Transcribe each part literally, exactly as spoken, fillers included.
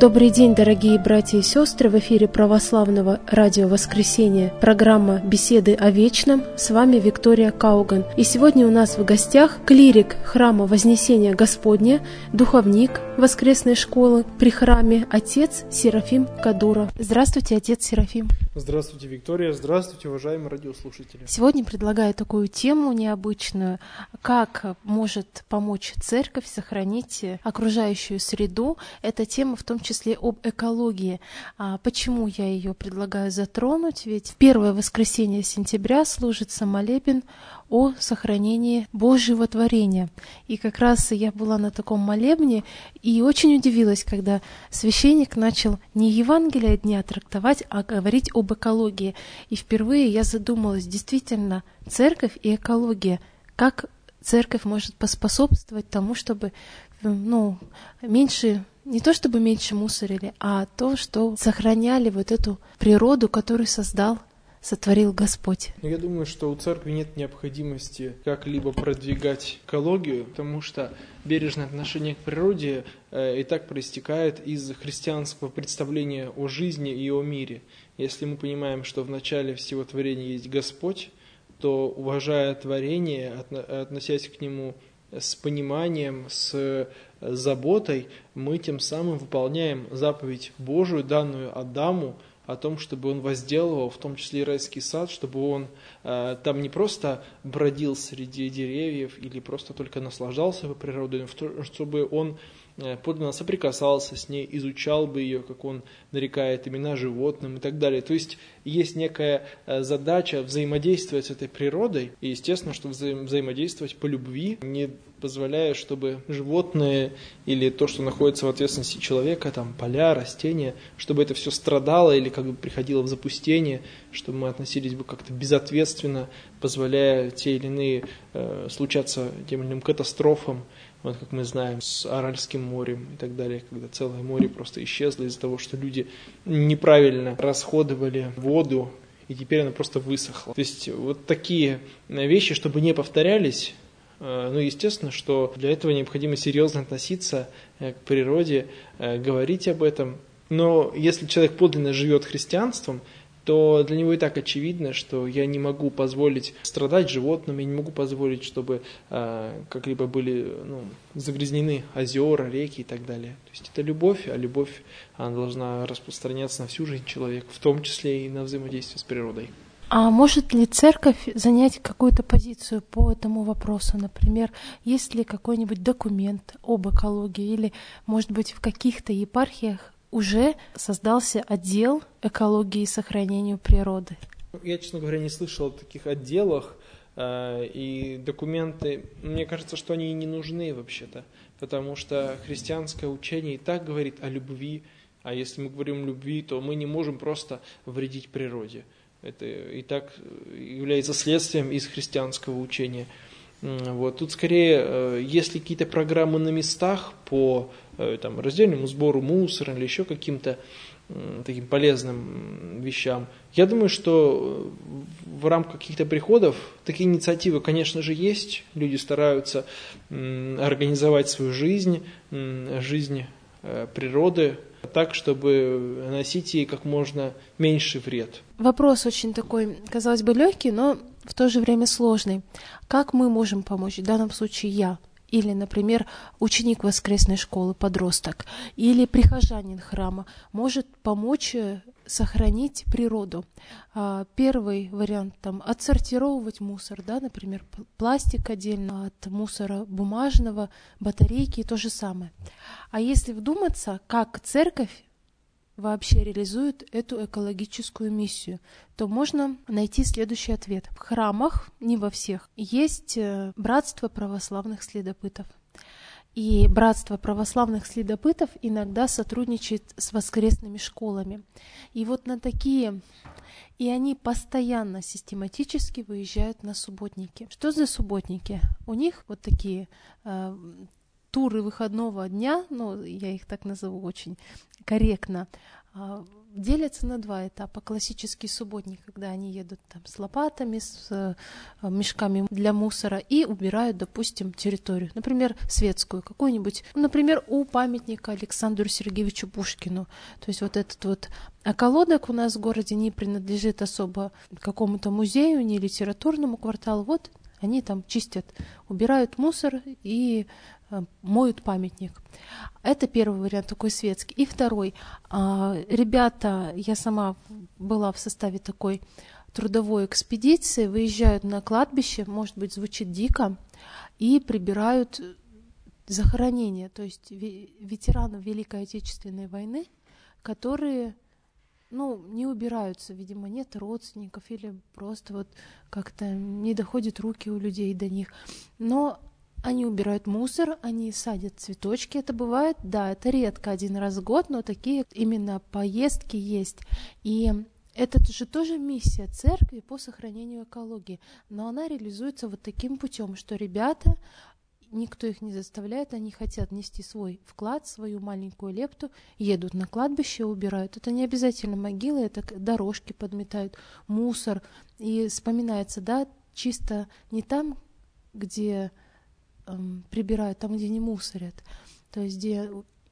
Добрый день, дорогие братья и сестры! В эфире Православного радио «Воскресенье» программа «Беседы о вечном». С вами Виктория Кауган. И сегодня у нас в гостях клирик храма Вознесения Господня, духовник воскресной школы при храме, отец Серафим Кадура. Здравствуйте, отец Серафим. Здравствуйте, Виктория. Здравствуйте, уважаемые радиослушатели. Сегодня предлагаю такую тему необычную. Как может помочь церковь сохранить окружающую среду? Эта тема в том числе об экологии. А почему я ее предлагаю затронуть? Ведь в первое воскресенье сентября служится молебен о сохранении Божьего творения. И как раз я была на таком молебне и очень удивилась, когда священник начал не Евангелие дня трактовать, а говорить об экологии. И впервые я задумалась, действительно, церковь и экология, как церковь может поспособствовать тому, чтобы ну, меньше, не то чтобы меньше мусорили, а то, что сохраняли вот эту природу, которую создал, сотворил Господь. Я думаю, что у церкви нет необходимости как-либо продвигать экологию, потому что бережное отношение к природе э, и так проистекает из христианского представления о жизни и о мире. Если мы понимаем, что в начале всего творения есть Господь, то, уважая творение, относясь к нему с пониманием, с заботой, мы тем самым выполняем заповедь Божию, данную Адаму, о том, чтобы он возделывал, в том числе и райский сад, чтобы он э, там не просто бродил среди деревьев или просто только наслаждался природой, но чтобы он э, подлинно соприкасался с ней, изучал бы ее, как он нарекает имена животным и так далее. То есть есть некая э, задача взаимодействовать с этой природой, и естественно, что вза- взаимодействовать по любви, не позволяя, чтобы животные или то, что находится в ответственности человека, там поля, растения, чтобы это все страдало или как бы приходило в запустение, чтобы мы относились бы как-то безответственно, позволяя те или иные э, случаться тем или иным катастрофам, вот как мы знаем, с Аральским морем и так далее, когда целое море просто исчезло из-за того, что люди неправильно расходовали воду, и теперь она просто высохла. То есть вот такие вещи, чтобы не повторялись. Ну, естественно, что для этого необходимо серьезно относиться к природе, говорить об этом. Но если человек подлинно живет христианством, то для него и так очевидно, что я не могу позволить страдать животным, я не могу позволить, чтобы как-либо были ну, загрязнены озера, реки и так далее. То есть это любовь, а любовь она должна распространяться на всю жизнь человека, в том числе и на взаимодействие с природой. А может ли церковь занять какую-то позицию по этому вопросу? Например, есть ли какой-нибудь документ об экологии или, может быть, в каких-то епархиях уже создался отдел экологии и сохранению природы? Я, честно говоря, не слышал о таких отделах, и документы, мне кажется, что они и не нужны вообще-то, потому что христианское учение и так говорит о любви, а если мы говорим о любви, то мы не можем просто вредить природе. Это и так является следствием из христианского учения. Вот. Тут скорее, если какие-то программы на местах по там, раздельному сбору мусора или еще каким-то таким полезным вещам, я думаю, что в рамках каких-то приходов такие инициативы, конечно же, есть. Люди стараются организовать свою жизнь, жизнь природы, так, чтобы наносить ей как можно меньший вред. Вопрос очень такой, казалось бы, легкий, но в то же время сложный. Как мы можем помочь? В данном случае я. Или, например, ученик воскресной школы, подросток, или прихожанин храма может помочь сохранить природу. Первый вариант там отсортировывать мусор, да, например, пластик отдельно от мусора бумажного, батарейки и то же самое. А если вдуматься, как церковь вообще реализует эту экологическую миссию, то можно найти следующий ответ. В храмах, не во всех, есть братство православных следопытов. И братство православных следопытов иногда сотрудничает с воскресными школами. И вот на такие... И они постоянно, систематически выезжают на субботники. Что за субботники? У них вот такие... туры выходного дня, ну, я их так назову очень корректно, делятся на два этапа. Классический субботник, когда они едут там с лопатами, с мешками для мусора и убирают, допустим, территорию, например, светскую, какую-нибудь, например, у памятника Александру Сергеевичу Пушкину. То есть вот этот вот околоток у нас в городе не принадлежит особо какому-то музею, не литературному кварталу. Вот они там чистят, убирают мусор и моют памятник. Это первый вариант, такой светский. И второй. Ребята, я сама была в составе такой трудовой экспедиции, выезжают на кладбище, может быть, звучит дико, и прибирают захоронения, то есть ветеранов Великой Отечественной войны, которые, ну, не убираются, видимо, нет родственников или просто вот как-то не доходят руки у людей до них. Но они убирают мусор, они садят цветочки, это бывает, да, это редко, один раз в год, но такие именно поездки есть. И это же тоже миссия церкви по сохранению экологии, но она реализуется вот таким путем, что ребята, никто их не заставляет, они хотят нести свой вклад, свою маленькую лепту, едут на кладбище, убирают. Это не обязательно могилы, это дорожки подметают, мусор. И вспоминается, да, чисто не там, где прибирают, там, где не мусорят, то есть где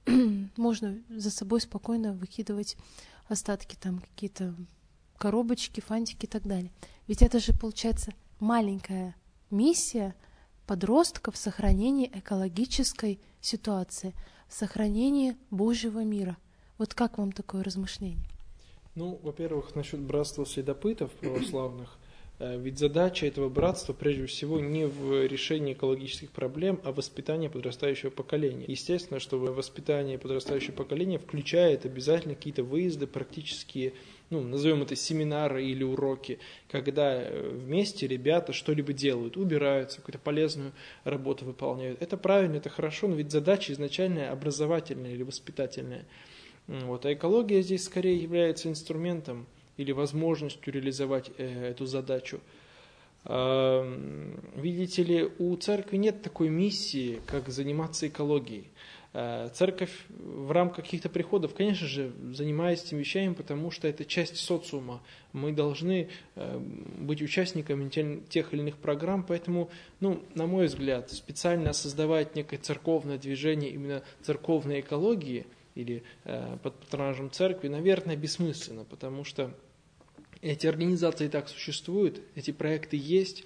можно за собой спокойно выкидывать остатки, там какие-то коробочки, фантики и так далее. Ведь это же, получается, маленькая миссия подростков в сохранении экологической ситуации, в сохранении Божьего мира. Вот как вам такое размышление? Ну, во-первых, насчет братства следопытов православных. Ведь задача этого братства, прежде всего, не в решении экологических проблем, а в воспитании подрастающего поколения. Естественно, что воспитание подрастающего поколения включает обязательно какие-то выезды, практические, ну, назовем это семинары или уроки, когда вместе ребята что-либо делают, убираются, какую-то полезную работу выполняют. Это правильно, это хорошо, но ведь задача изначально образовательная или воспитательная. Вот. А экология здесь скорее является инструментом или возможностью реализовать э, эту задачу. Э, видите ли, у церкви нет такой миссии, как заниматься экологией. Э, церковь в рамках каких-то приходов, конечно же, занимается этими вещами, потому что это часть социума. Мы должны э, быть участниками тех или иных программ, поэтому, ну, на мой взгляд, специально создавать некое церковное движение, именно церковной экологии, или э, под патронажем церкви, наверное, бессмысленно, потому что эти организации и так существуют, эти проекты есть,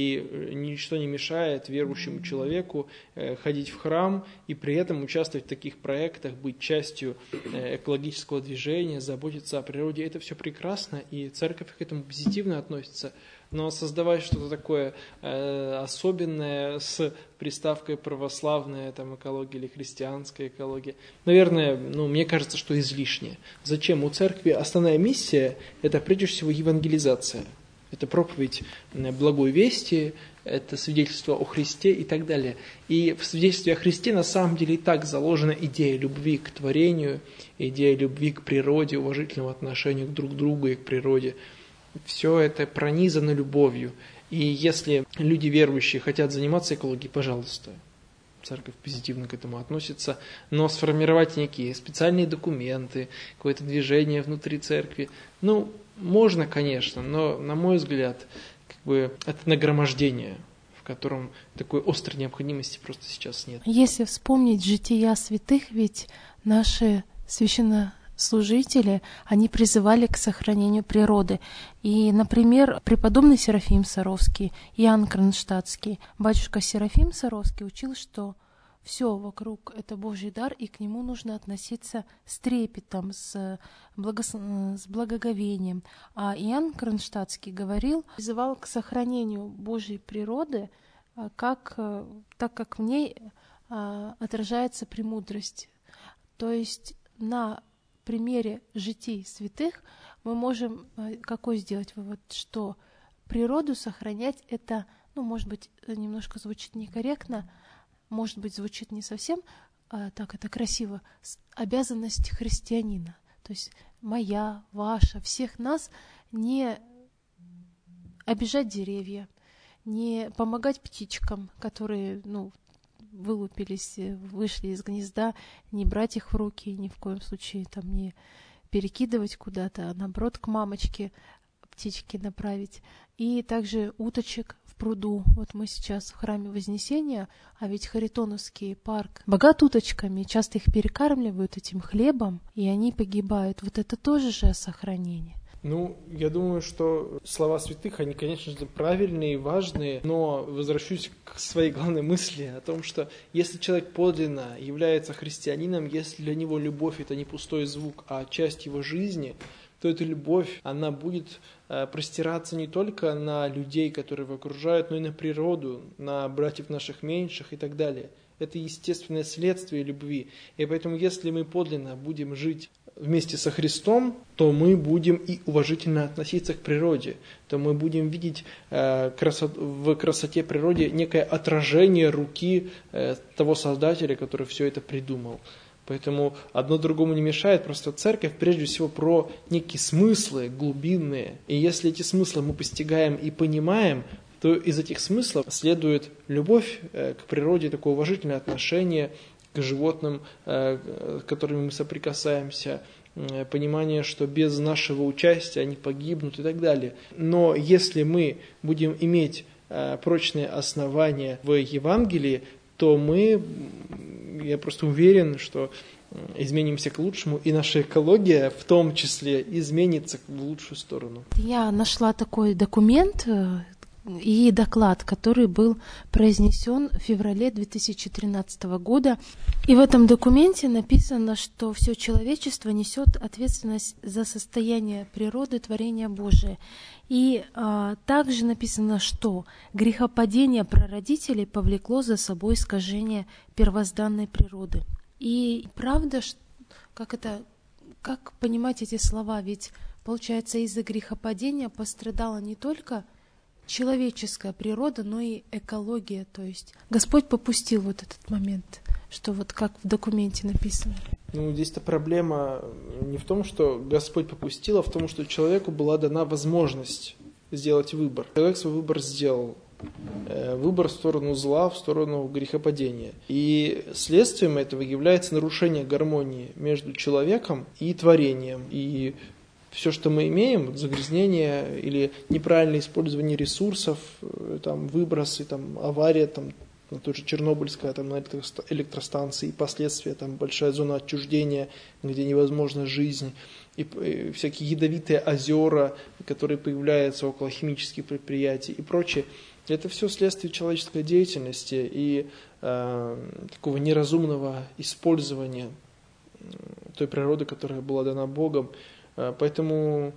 и ничто не мешает верующему человеку э, ходить в храм и при этом участвовать в таких проектах, быть частью э, экологического движения, заботиться о природе. Это все прекрасно, и церковь к этому позитивно относится. Но создавать что-то такое э, особенное с приставкой православная там, экология или христианская экология, наверное, ну, мне кажется, что излишне. Зачем? У церкви основная миссия – это прежде всего евангелизация. Это проповедь благой вести, это свидетельство о Христе и так далее. И в свидетельстве о Христе на самом деле и так заложена идея любви к творению, идея любви к природе, уважительного отношения друг к другу и к природе. Все это пронизано любовью. И если люди верующие хотят заниматься экологией, пожалуйста, церковь позитивно к этому относится, но сформировать некие специальные документы, какое-то движение внутри церкви, ну, можно, конечно, но, на мой взгляд, как бы это нагромождение, в котором такой острой необходимости просто сейчас нет. Если вспомнить жития святых, ведь наши священнослужители, они призывали к сохранению природы. И, например, преподобный Серафим Саровский, Иоанн Кронштадтский, батюшка Серафим Саровский учил, что все вокруг — это Божий дар, и к нему нужно относиться с трепетом, с, благос... с благоговением. А Иоанн Кронштадтский говорил, призывал к сохранению Божьей природы, как, так как в ней отражается премудрость. То есть на примере житий святых мы можем какой сделать вывод, что природу сохранять — это, ну, может быть, немножко звучит некорректно, может быть, звучит не совсем а, так это красиво, обязанность христианина. То есть моя, ваша, всех нас не обижать деревья, не помогать птичкам, которые, ну, вылупились, вышли из гнезда, не брать их в руки, ни в коем случае там не перекидывать куда-то, а наоборот к мамочке птички направить. И также уточек в пруду. Вот мы сейчас в храме Вознесения, а ведь Харитоновский парк богат уточками, часто их перекармливают этим хлебом, и они погибают. Вот это тоже же сохранение. Ну, я думаю, что слова святых, они, конечно же, правильные и важные, но возвращусь к своей главной мысли о том, что если человек подлинно является христианином, если для него любовь – это не пустой звук, а часть его жизни, то эта любовь, она будет э, простираться не только на людей, которые его окружают, но и на природу, на братьев наших меньших и так далее. Это естественное следствие любви. И поэтому, если мы подлинно будем жить вместе со Христом, то мы будем и уважительно относиться к природе, то мы будем видеть э, красот, в красоте природы некое отражение руки э, того Создателя, который все это придумал. Поэтому одно другому не мешает, просто церковь прежде всего про некие смыслы глубинные. И если эти смыслы мы постигаем и понимаем, то из этих смыслов следует любовь к природе, такое уважительное отношение к животным, с которыми мы соприкасаемся, понимание, что без нашего участия они погибнут и так далее. Но если мы будем иметь прочные основания в Евангелии, то мы, я просто уверен, что изменимся к лучшему, и наша экология в том числе изменится в лучшую сторону. Я нашла такой документ и доклад, который был произнесен в феврале две тысячи тринадцатого года. И в этом документе написано, что все человечество несет ответственность за состояние природы творения Божия. И а, также написано, что грехопадение прародителей повлекло за собой искажение первозданной природы. И правда, как это, как понимать эти слова? Ведь, получается, из-за грехопадения пострадала не только человеческая природа, но и экология. То есть Господь попустил вот этот момент, что вот как в документе написано. Ну, здесь-то проблема не в том, что Господь попустил, а в том, что человеку была дана возможность сделать выбор. Человек свой выбор сделал. Выбор в сторону зла, в сторону грехопадения. И следствием этого является нарушение гармонии между человеком и творением. И все, что мы имеем, загрязнение или неправильное использование ресурсов, там, выбросы, там, авария, там, тоже Чернобыльская, там, на электростанции, и последствия, там, большая зона отчуждения, где невозможна жизнь, и, и всякие ядовитые озера, которые появляются около химических предприятий и прочее. Это все следствие человеческой деятельности и э, такого неразумного использования той природы, которая была дана Богом. Э, поэтому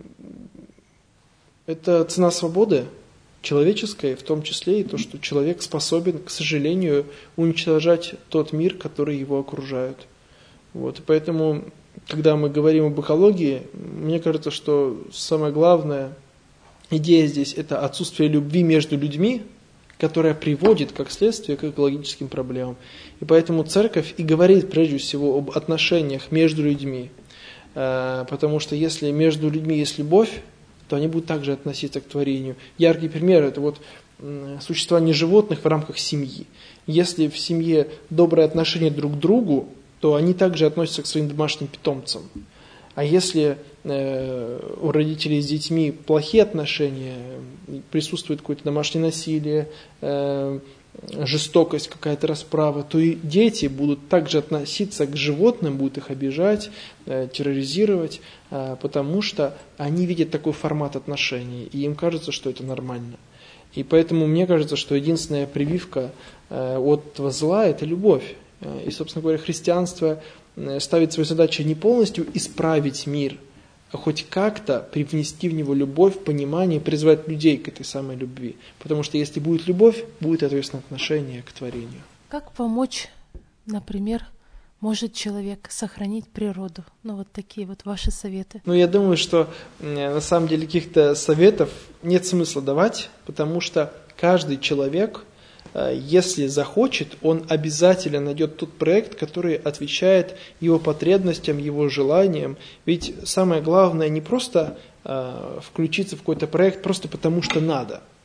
это цена свободы человеческой, в том числе и то, что человек способен, к сожалению, уничтожать тот мир, который его окружает. Вот. И поэтому, когда мы говорим об экологии, мне кажется, что самое главное идея здесь – это отсутствие любви между людьми, которая приводит, как следствие, к экологическим проблемам. И поэтому церковь и говорит прежде всего об отношениях между людьми. Потому что если между людьми есть любовь, то они будут также относиться к творению. Яркий пример – это вот существование животных в рамках семьи. Если в семье доброе отношение друг к другу, то они также относятся к своим домашним питомцам. А если э, у родителей с детьми плохие отношения, присутствует какое-то домашнее насилие, э, жестокость, какая-то расправа, то и дети будут также относиться к животным, будут их обижать, э, терроризировать, э, потому что они видят такой формат отношений, и им кажется, что это нормально. И поэтому мне кажется, что единственная прививка э, от этого зла – это любовь. И, собственно говоря, христианство ставит свою задачу не полностью исправить мир, а хоть как-то привнести в него любовь, понимание, призвать людей к этой самой любви. Потому что если будет любовь, будет ответственное отношение к творению. Как помочь, например, может человек сохранить природу? Ну, вот такие вот ваши советы. Ну, я думаю, что на самом деле каких-то советов нет смысла давать, потому что каждый человек, если захочет, он обязательно найдет тот проект, который отвечает его потребностям, его желаниям. Ведь самое главное не просто э, включиться в какой-то проект просто потому, что надо.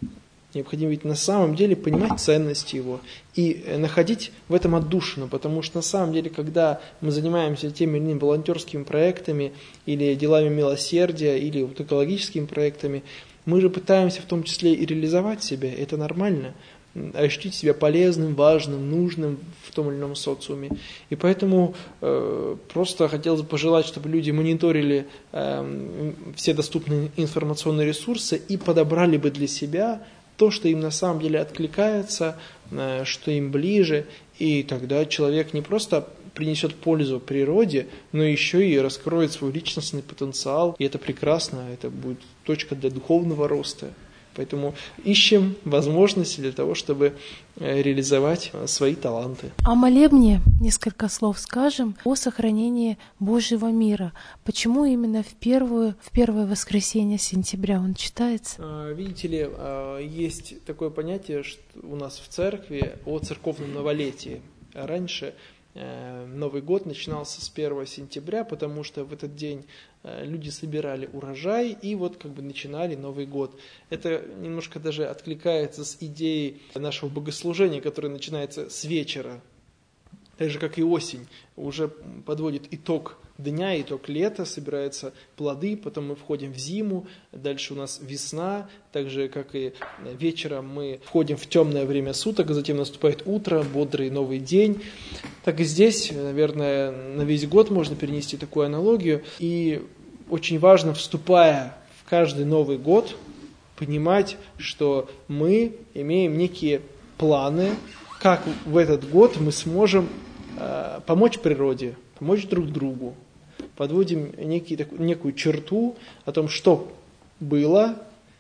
Необходимо ведь на самом деле понимать ценность его и находить в этом отдушину, потому что на самом деле, когда мы занимаемся теми или иными волонтерскими проектами или делами милосердия, или вот экологическими проектами, мы же пытаемся в том числе и реализовать себя, это нормально, ощутить себя полезным, важным, нужным в том или ином социуме. И поэтому э, просто хотелось бы пожелать, чтобы люди мониторили э, все доступные информационные ресурсы и подобрали бы для себя то, что им на самом деле откликается, что им ближе, и тогда человек не просто принесет пользу природе, но еще и раскроет свой личностный потенциал, и это прекрасно, это будет точка для духовного роста. Поэтому ищем возможности для того, чтобы реализовать свои таланты. О молебне несколько слов скажем о сохранении Божьего мира. Почему именно в, первую, в первое воскресенье сентября он читается? Видите ли, есть такое понятие что у нас в церкви о церковном новолетии. Раньше Новый год начинался с первого сентября, потому что в этот день люди собирали урожай и вот как бы начинали Новый год. Это немножко даже откликается с идеей нашего богослужения, которое начинается с вечера. Так же, как и осень, уже подводит итог дня, итог лета, собираются плоды, потом мы входим в зиму, дальше у нас весна, так же, как и вечером мы входим в темное время суток, а затем наступает утро, бодрый новый день. Так и здесь, наверное, на весь год можно перенести такую аналогию. И очень важно, вступая в каждый Новый год, понимать, что мы имеем некие планы, как в этот год мы сможем э, помочь природе, помочь друг другу. Подводим некий, такую, некую черту о том, что было,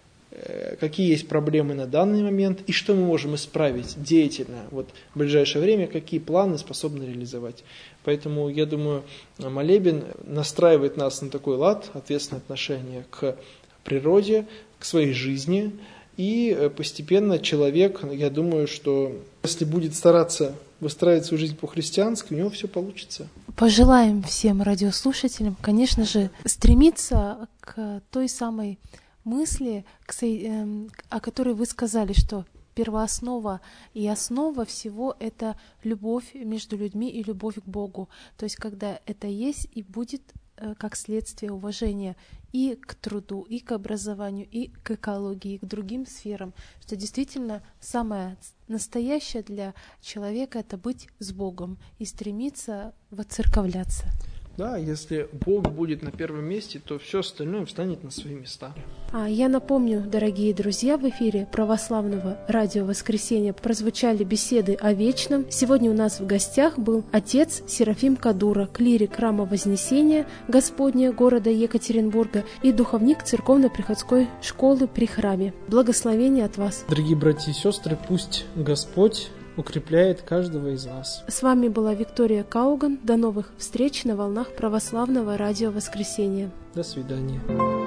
э, какие есть проблемы на данный момент и что мы можем исправить деятельно вот, в ближайшее время, какие планы способны реализовать. Поэтому, я думаю, молебен настраивает нас на такой лад, ответственное отношение к природе, к своей жизни. И постепенно человек, я думаю, что если будет стараться выстраивать свою жизнь по-христиански, у него все получится. Пожелаем всем радиослушателям, конечно же, стремиться к той самой мысли, к, о которой вы сказали, что первооснова и основа всего — это любовь между людьми и любовь к Богу. То есть, когда это есть и будет как следствие уважения и к труду, и к образованию, и к экологии, и к другим сферам, что действительно самое настоящее для человека — это быть с Богом и стремиться воцерковляться. Да, если Бог будет на первом месте, то все остальное встанет на свои места. А я напомню, дорогие друзья, в эфире православного радио «Воскресенье» прозвучали беседы о вечном. Сегодня у нас в гостях был отец Серафим Кадура, клирик храма Вознесения Господня города Екатеринбурга и духовник церковно-приходской школы при храме. Благословение от вас. Дорогие братья и сестры, пусть Господь укрепляет каждого из вас. С вами была Виктория Кауган. До новых встреч на волнах православного радио «Воскресенье». До свидания.